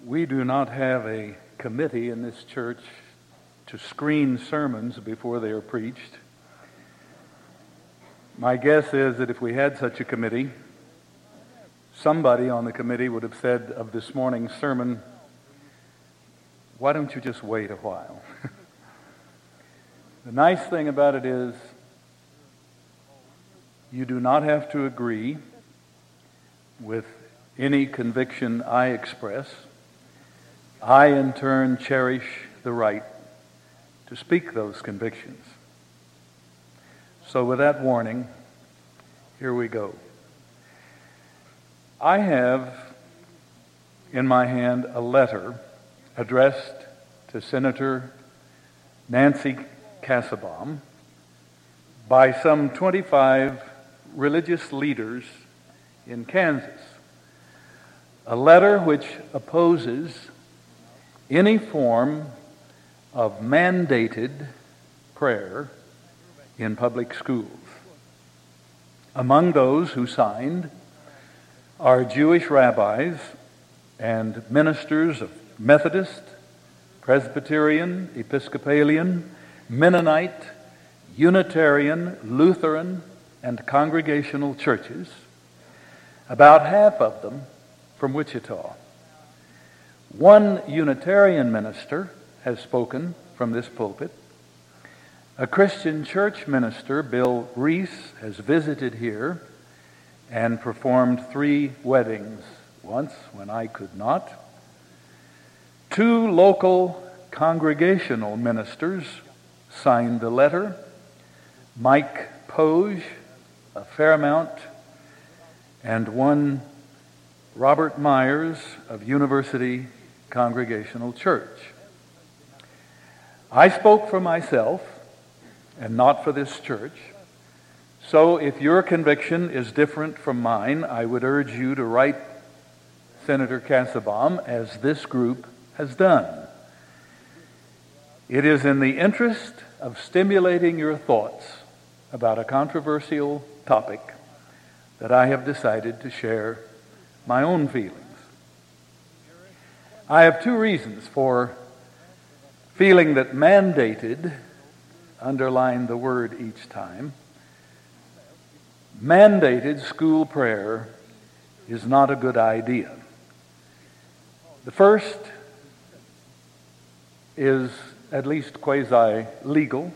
We do not have a committee in this church to screen sermons before they are preached. My guess is that if we had such a committee, somebody on the committee would have said of this morning's sermon, "Why don't you just wait a while?" The nice thing about it is you do not have to agree with any conviction I express. I, in turn, cherish the right to speak those convictions. So with that warning, here we go. I have in my hand a letter addressed to Senator Nancy Kassebaum by some 25 religious leaders in Kansas. A letter which opposes any form of mandated prayer in public schools. Among those who signed are Jewish rabbis and ministers of Methodist, Presbyterian, Episcopalian, Mennonite, Unitarian, Lutheran, and Congregational churches, about half of them from Wichita. One Unitarian minister has spoken from this pulpit. A Christian church minister, Bill Reese, has visited here and performed 3 weddings, once when I could not. 2 local congregational ministers signed the letter. Mike Poge of Fairmount, and one Robert Myers of University Congregational Church. I spoke for myself and not for this church. So if your conviction is different from mine, I would urge you to write Senator Kassebaum as this group has done. It is in the interest of stimulating your thoughts about a controversial topic that I have decided to share my own feelings. I have 2 reasons for feeling that mandated, underline the word each time, mandated school prayer is not a good idea. The first is at least quasi-legal.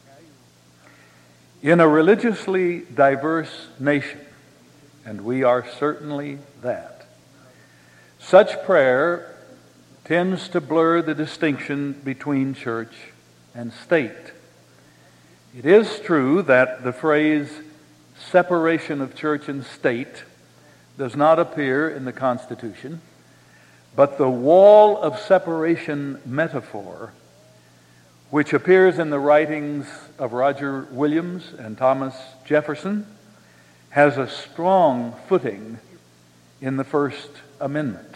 In a religiously diverse nation, and we are certainly that, such prayer tends to blur the distinction between church and state. It is true that the phrase separation of church and state does not appear in the Constitution, but the wall of separation metaphor, which appears in the writings of Roger Williams and Thomas Jefferson, has a strong footing in the First Amendment.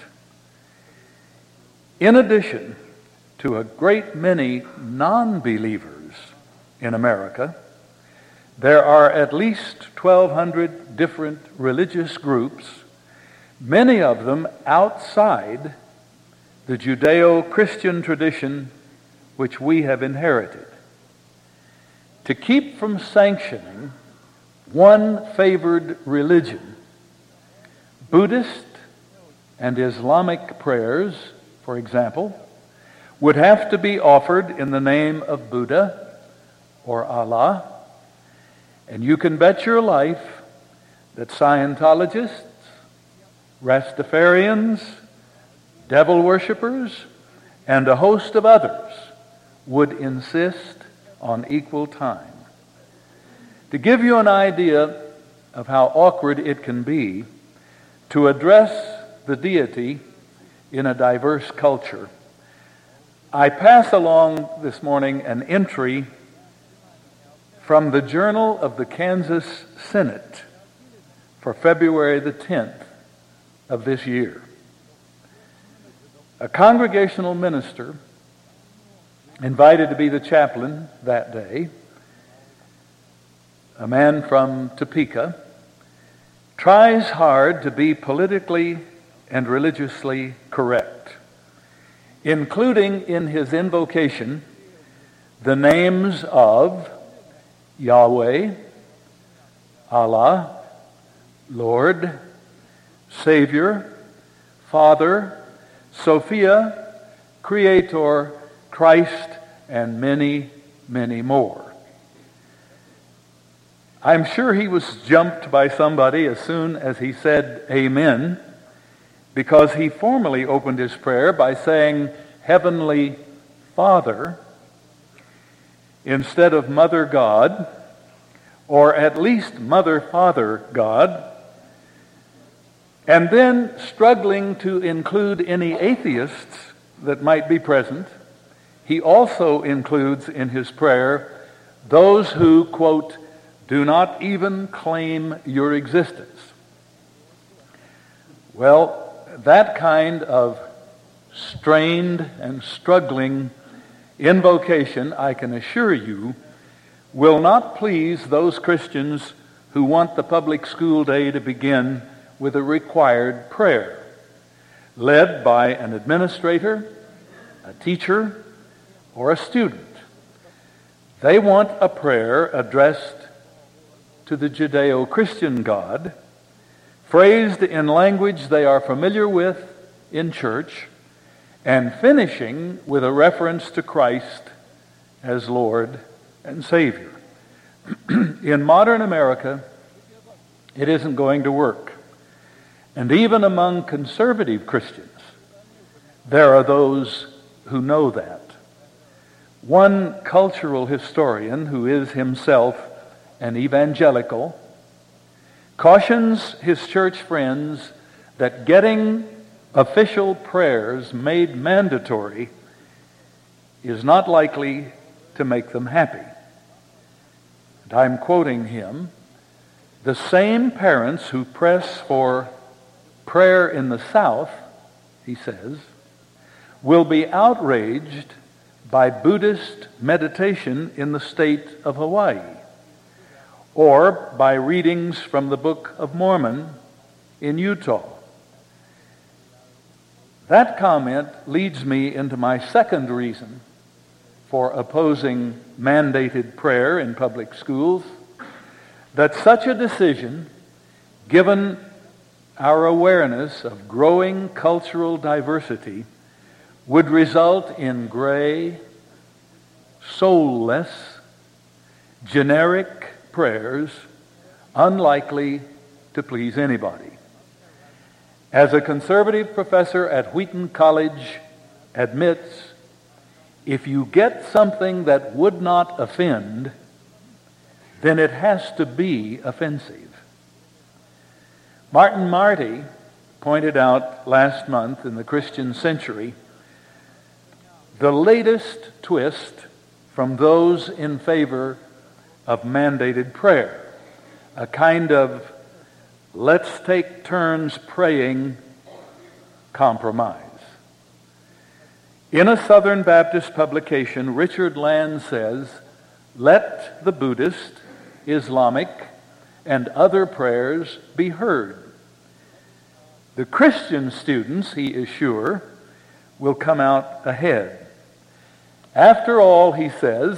In addition to a great many non-believers in America, there are at least 1,200 different religious groups, many of them outside the Judeo-Christian tradition which we have inherited. To keep from sanctioning one favored religion, Buddhist and Islamic prayers, for example, would have to be offered in the name of Buddha or Allah, and you can bet your life that Scientologists, Rastafarians, devil worshippers, and a host of others would insist on equal time. To give you an idea of how awkward it can be to address the deity in a diverse culture, I pass along this morning an entry from the Journal of the Kansas Senate for February the 10th of this year. A congregational minister invited to be the chaplain that day, a man from Topeka, tries hard to be politically and religiously correct. including in his invocation the names of Yahweh, Allah, Lord, Savior, Father, Sophia, Creator, Christ, and many, many more. I'm sure he was jumped by somebody as soon as he said amen, because he formally opened his prayer by saying, Heavenly Father, instead of Mother God, or at least Mother Father God, and then struggling to include any atheists that might be present, he also includes in his prayer those who, quote, do not even claim your existence. Well, that kind of strained and struggling invocation, I can assure you, will not please those Christians who want the public school day to begin with a required prayer, led by an administrator, a teacher, or a student. They want a prayer addressed to the Judeo-Christian God, phrased in language they are familiar with in church, and finishing with a reference to Christ as Lord and Savior. In modern America, it isn't going to work. And even among conservative Christians, there are those who know that. One cultural historian, who is himself an evangelical, cautions his church friends that getting official prayers made mandatory is not likely to make them happy. And I'm quoting him, the same parents who press for prayer in the South, he says, will be outraged by Buddhist meditation in the state of Hawaii, or by readings from the Book of Mormon in Utah. That comment leads me into my second reason for opposing mandated prayer in public schools, that such a decision, given our awareness of growing cultural diversity, would result in gray, soulless, generic prayers unlikely to please anybody. As a conservative professor at Wheaton College admits, if you get something that would not offend, then it has to be offensive. Martin Marty pointed out last month in the Christian Century the latest twist from those in favor of mandated prayer, a kind of let's take turns praying compromise. In a Southern Baptist publication, Richard Land says, let the Buddhist, Islamic, and other prayers be heard. The Christian students, he is sure, will come out ahead. After all, he says,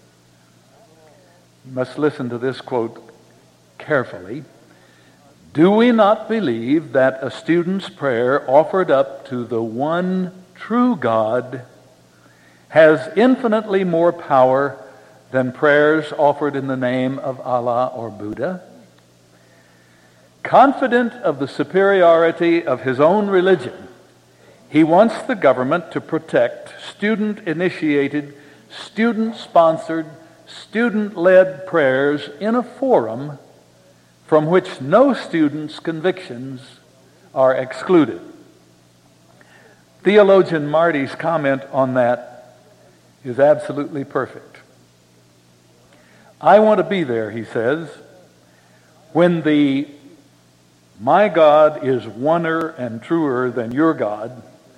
you must listen to this quote carefully, do we not believe that a student's prayer offered up to the one true God has infinitely more power than prayers offered in the name of Allah or Buddha? Confident of the superiority of his own religion, he wants the government to protect student-initiated, student-sponsored, student-led prayers in a forum from which no student's convictions are excluded. Theologian Marty's comment on that is absolutely perfect. I want to be there, he says, when the my God is oner and truer than your God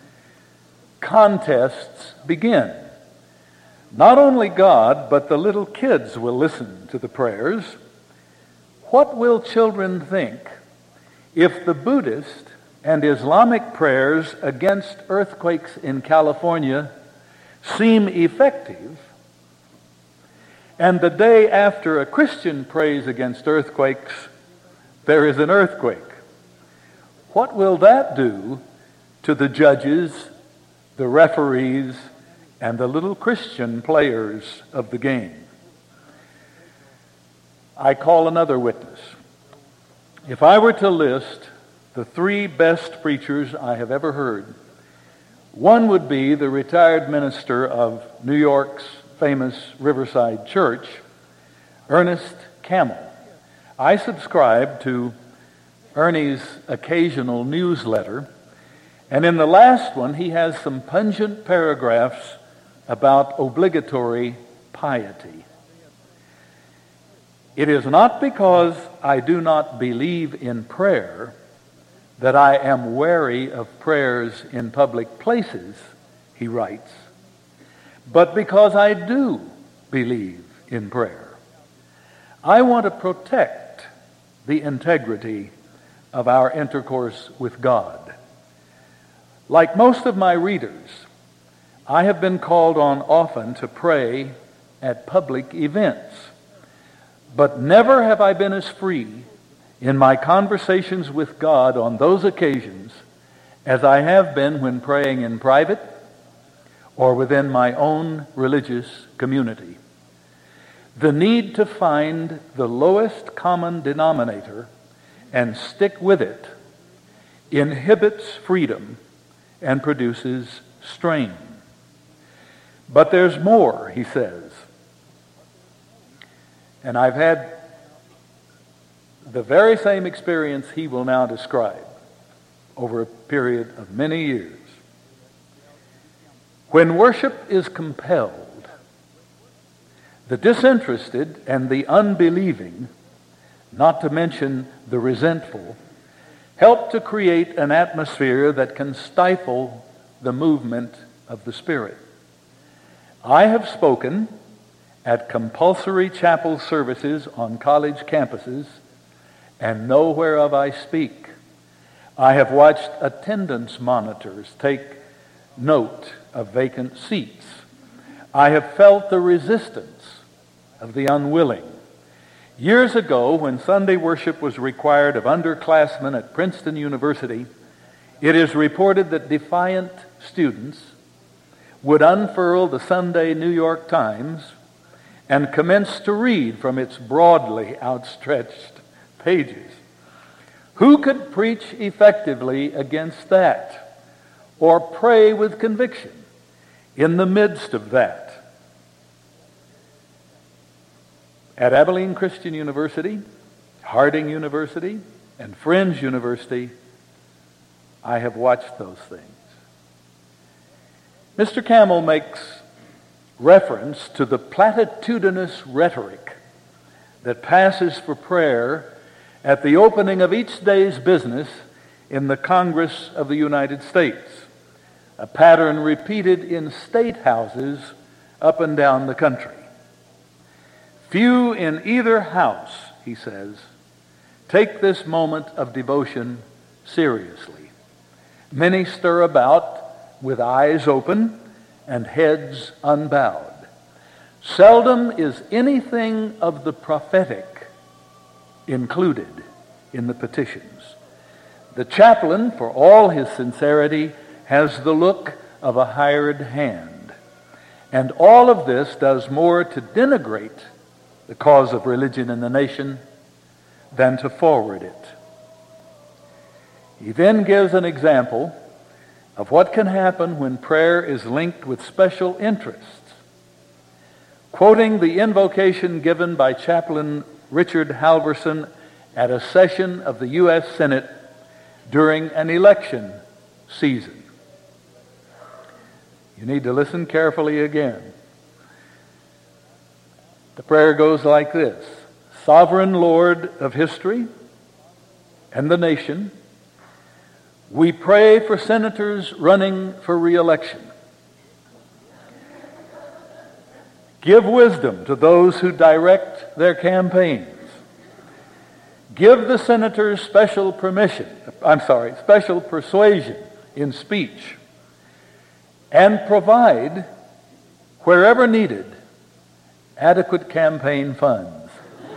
contests begin. Not only God, but the little kids will listen to the prayers. What will children think if the Buddhist and Islamic prayers against earthquakes in California seem effective, and the day after a Christian prays against earthquakes, there is an earthquake, what will that do to the judges, the referees, and the little Christian players of the game? I call another witness. If I were to list the 3 best preachers I have ever heard, one would be the retired minister of New York's famous Riverside Church, Ernest Camel. I subscribe to Ernie's occasional newsletter, and in the last one he has some pungent paragraphs about obligatory piety. It is not because I do not believe in prayer that I am wary of prayers in public places, he writes, but because I do believe in prayer. I want to protect the integrity of our intercourse with God. Like most of my readers, I have been called on often to pray at public events, but never have I been as free in my conversations with God on those occasions as I have been when praying in private or within my own religious community. The need to find the lowest common denominator and stick with it inhibits freedom and produces strain. But there's more, he says. And I've had the very same experience he will now describe over a period of many years. When worship is compelled, the disinterested and the unbelieving, not to mention the resentful, help to create an atmosphere that can stifle the movement of the Spirit. I have spoken at compulsory chapel services on college campuses and know whereof I speak. I have watched attendance monitors take note of vacant seats. I have felt the resistance of the unwilling. Years ago, when Sunday worship was required of underclassmen at Princeton University, it is reported that defiant students would unfurl the Sunday New York Times and commence to read from its broadly outstretched pages. Who could preach effectively against that or pray with conviction in the midst of that? At Abilene Christian University, Harding University, and Friends University, I have watched those things. Mr. Camel makes reference to the platitudinous rhetoric that passes for prayer at the opening of each day's business in the Congress of the United States, a pattern repeated in state houses up and down the country. Few in either house, he says, take this moment of devotion seriously. Many stir about with eyes open and heads unbowed. Seldom is anything of the prophetic included in the petitions. The chaplain, for all his sincerity, has the look of a hired hand. And all of this does more to denigrate the cause of religion in the nation than to forward it. He then gives an example of what can happen when prayer is linked with special interests. Quoting the invocation given by Chaplain Richard Halverson at a session of the U.S. Senate during an election season. You need to listen carefully again. The prayer goes like this: Sovereign Lord of history and the nation, we pray for senators running for re-election. Give wisdom to those who direct their campaigns. Give the senators special persuasion in speech, and provide, wherever needed, adequate campaign funds.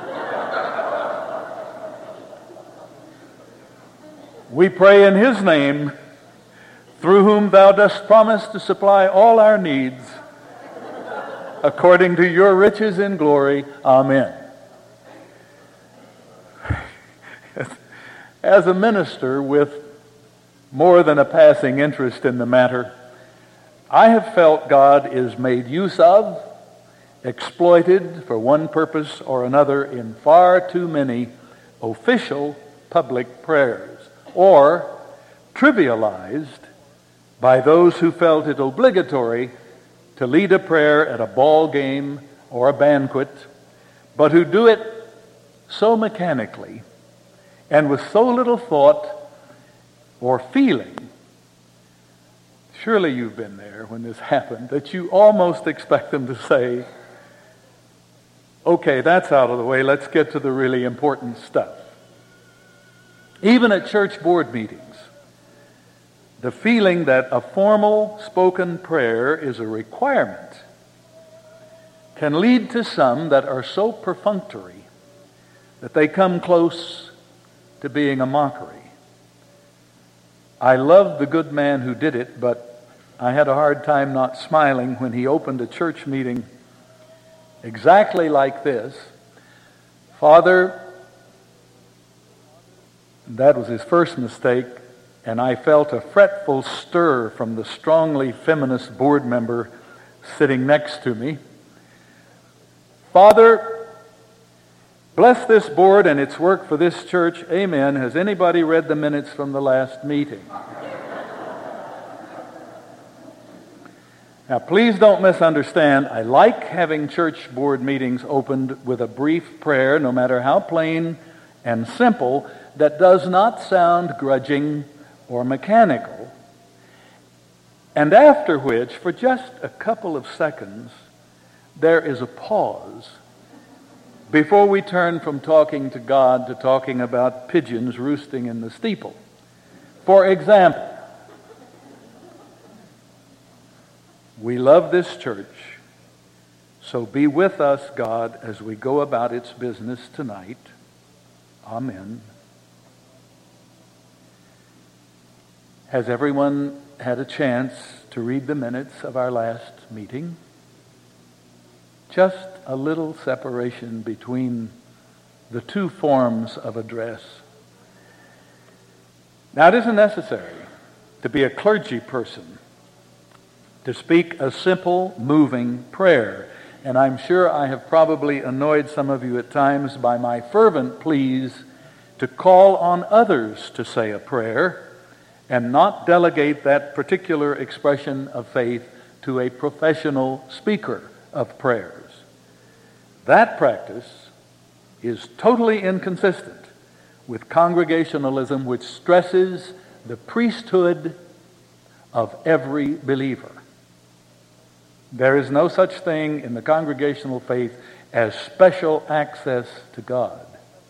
We pray in his name, through whom thou dost promise to supply all our needs, according to your riches in glory. Amen. As a minister with more than a passing interest in the matter, I have felt God is made use of, exploited for one purpose or another in far too many official public prayers, or trivialized by those who felt it obligatory to lead a prayer at a ball game or a banquet, but who do it so mechanically and with so little thought or feeling. Surely you've been there when this happened, that you almost expect them to say, okay, that's out of the way, let's get to the really important stuff. Even at church board meetings, the feeling that a formal spoken prayer is a requirement can lead to some that are so perfunctory that they come close to being a mockery. I loved the good man who did it, but I had a hard time not smiling when he opened a church meeting exactly like this. Father, that was his first mistake, and I felt a fretful stir from the strongly feminist board member sitting next to me. Father, bless this board and its work for this church. Amen. Has anybody read the minutes from the last meeting? Now, please don't misunderstand. I like having church board meetings opened with a brief prayer, no matter how plain and simple, that does not sound grudging or mechanical, and after which, for just a couple of seconds, there is a pause before we turn from talking to God to talking about pigeons roosting in the steeple. For example, we love this church, so be with us, God, as we go about its business tonight. Amen. Has everyone had a chance to read the minutes of our last meeting? Just a little separation between the two forms of address. Now, it isn't necessary to be a clergy person to speak a simple, moving prayer. And I'm sure I have probably annoyed some of you at times by my fervent pleas to call on others to say a prayer and not delegate that particular expression of faith to a professional speaker of prayers. That practice is totally inconsistent with congregationalism, which stresses the priesthood of every believer. There is no such thing in the congregational faith as special access to God.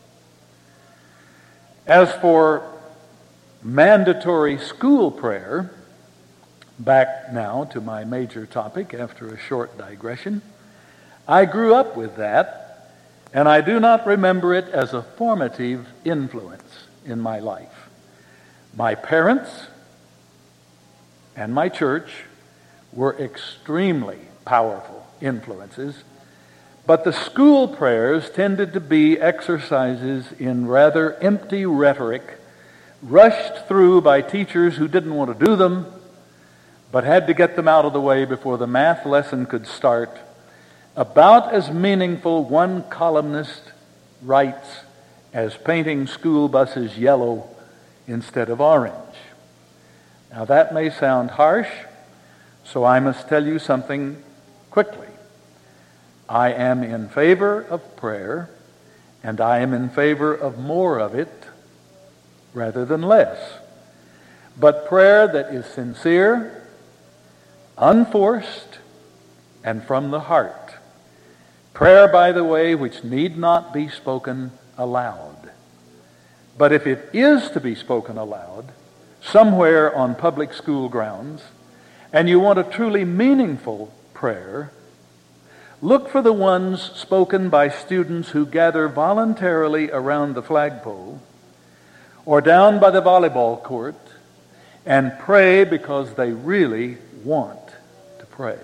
As for mandatory school prayer, back now to my major topic after a short digression, I grew up with that, and I do not remember it as a formative influence in my life. My parents and my church were extremely powerful influences, but the school prayers tended to be exercises in rather empty rhetoric, rushed through by teachers who didn't want to do them, but had to get them out of the way before the math lesson could start. About as meaningful, one columnist writes, as painting school buses yellow instead of orange. Now that may sound harsh, so I must tell you something quickly. I am in favor of prayer, and I am in favor of more of it rather than less. But prayer that is sincere, unforced, and from the heart. Prayer, by the way, which need not be spoken aloud. But if it is to be spoken aloud, somewhere on public school grounds, and you want a truly meaningful prayer, look for the ones spoken by students who gather voluntarily around the flagpole or down by the volleyball court and pray because they really want to pray.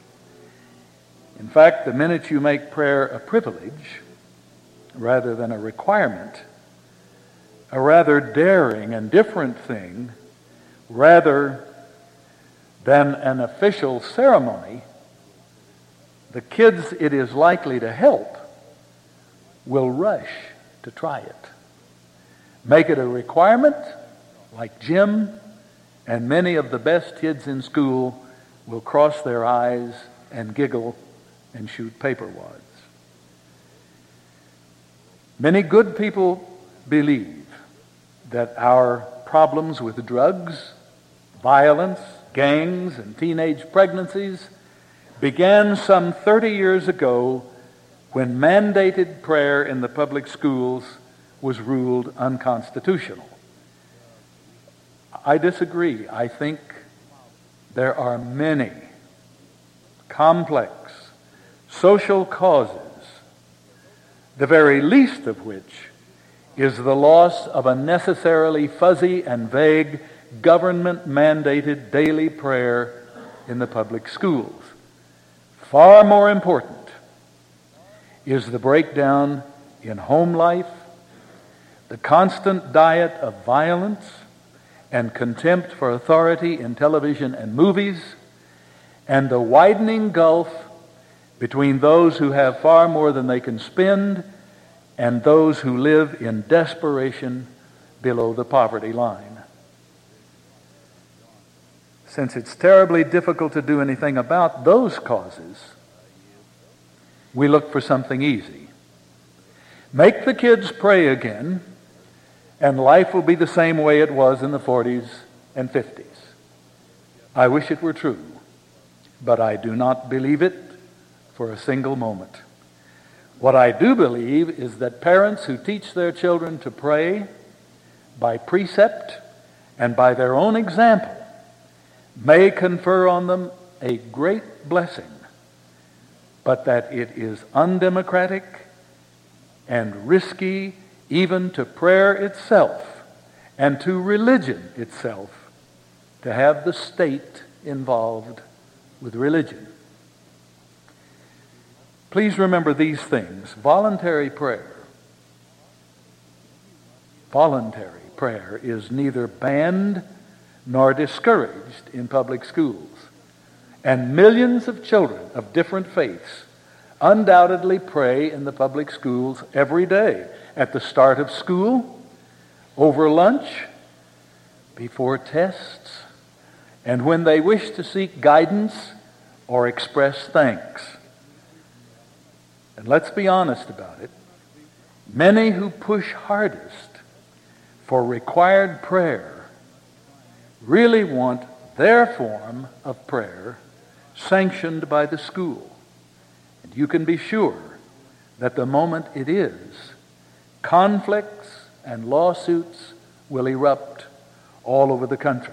In fact, the minute you make prayer a privilege rather than a requirement, a rather daring and different thing rather than an official ceremony, the kids it is likely to help will rush to try it. Make it a requirement, like Jim and many of the best kids in school will cross their eyes and giggle and shoot paper wads. Many good people believe that our problems with drugs, violence, gangs, and teenage pregnancies began some 30 years ago when mandated prayer in the public schools was ruled unconstitutional. I disagree. I think there are many complex social causes, the very least of which is the loss of a necessarily fuzzy and vague government-mandated daily prayer in the public schools. Far more important is the breakdown in home life, the constant diet of violence and contempt for authority in television and movies, and the widening gulf between those who have far more than they can spend and those who live in desperation below the poverty line. Since it's terribly difficult to do anything about those causes, we look for something easy. Make the kids pray again, and life will be the same way it was in the 40s and 50s. I wish it were true, but I do not believe it for a single moment. What I do believe is that parents who teach their children to pray by precept and by their own example may confer on them a great blessing, but that it is undemocratic and risky even to prayer itself and to religion itself to have the state involved with religion. Please remember these things. Voluntary prayer is neither banned nor discouraged in public schools. And millions of children of different faiths undoubtedly pray in the public schools every day, at the start of school, over lunch, before tests, and when they wish to seek guidance or express thanks. And let's be honest about it. Many who push hardest for required prayer really want their form of prayer sanctioned by the school. And you can be sure that the moment it is, conflicts and lawsuits will erupt all over the country.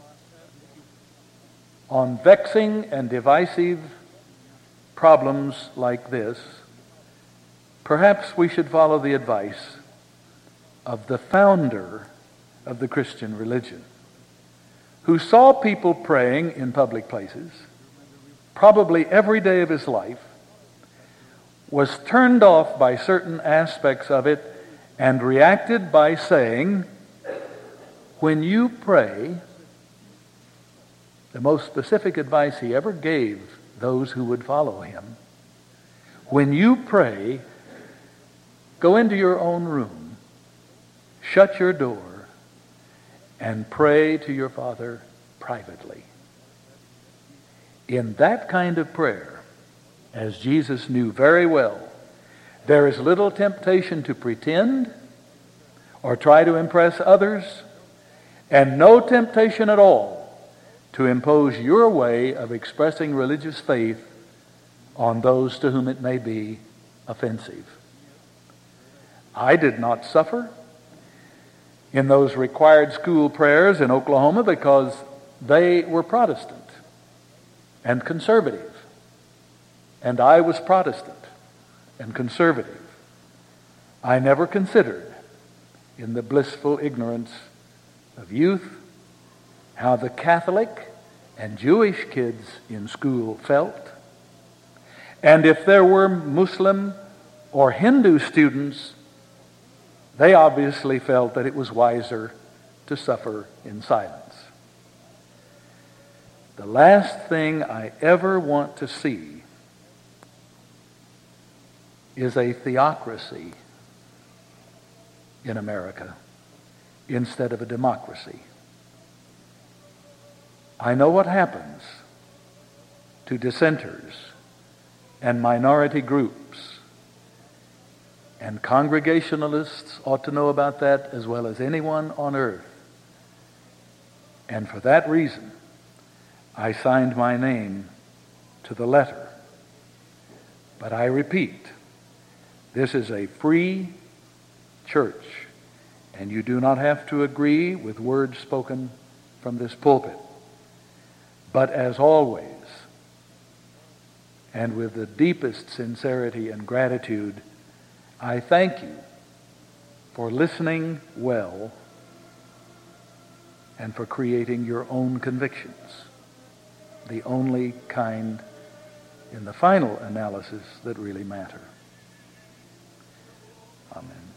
On vexing and divisive problems like this, perhaps we should follow the advice of the founder of the Christian religion, who saw people praying in public places, probably every day of his life, was turned off by certain aspects of it, and reacted by saying, when you pray, the most specific advice he ever gave those who would follow him, when you pray, go into your own room, shut your door, and pray to your Father privately. In that kind of prayer, as Jesus knew very well, there is little temptation to pretend or try to impress others, and no temptation at all to impose your way of expressing religious faith on those to whom it may be offensive. I did not suffer in those required school prayers in Oklahoma because they were Protestant and conservative, and I was Protestant and conservative. I never considered, in the blissful ignorance of youth, how the Catholic and Jewish kids in school felt, and if there were Muslim or Hindu students, they obviously felt that it was wiser to suffer in silence. The last thing I ever want to see is a theocracy in America instead of a democracy. I know what happens to dissenters and minority groups, and Congregationalists ought to know about that as well as anyone on earth. And for that reason, I signed my name to the letter. But I repeat, this is a free church, and you do not have to agree with words spoken from this pulpit. But as always, and with the deepest sincerity and gratitude, I thank you for listening well and for creating your own convictions, the only kind in the final analysis that really matter. Amen.